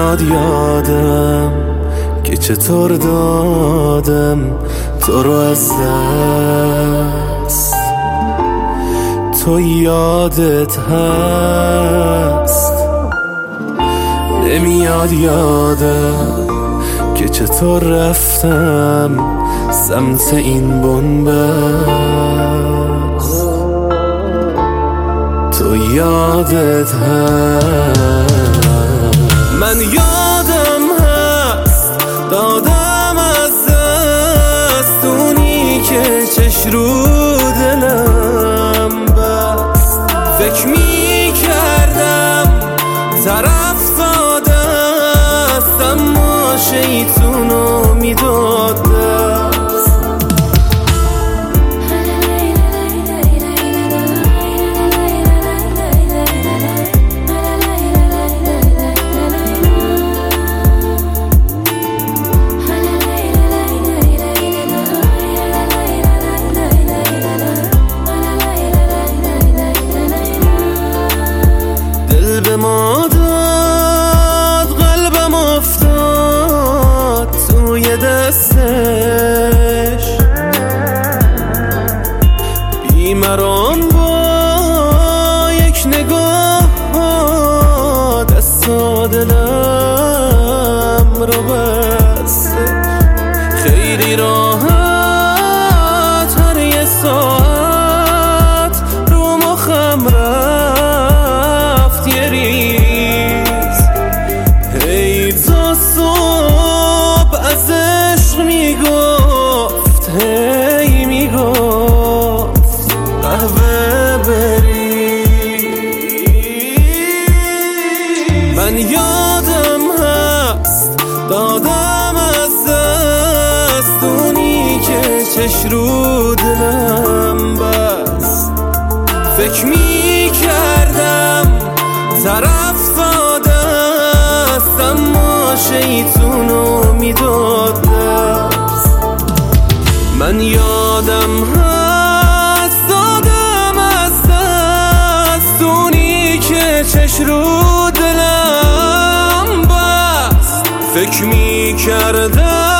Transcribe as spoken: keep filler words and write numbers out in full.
نمیاد یادم که چطور دادم تو رو از دست. تو یادت هست نمیاد یادم که چطور رفتم سمت این بنبست. تو یادت هست من یادم هست دادم از دست اونی که چش رو دلم بست. فکر می کردم طرف داده است اما شیطونو می داد دست. به ما داد قلبم افتاد توی دستش، بیمران با یک نگاه دست و دلم رو بسته. خیلی راحت هر یه ساعت رو مخم رفت یه ریز. هی تا صبح از عشق میگفت، هی میگفت قهوه بریز. من یادم هست دادم از دست اونی که چش رو دلم بست. فکر می کردم طرف داده است اما شیطونو می داد دست. من یادم هست دادم از دست اونی که چش رو دلم بست. فکر می کردم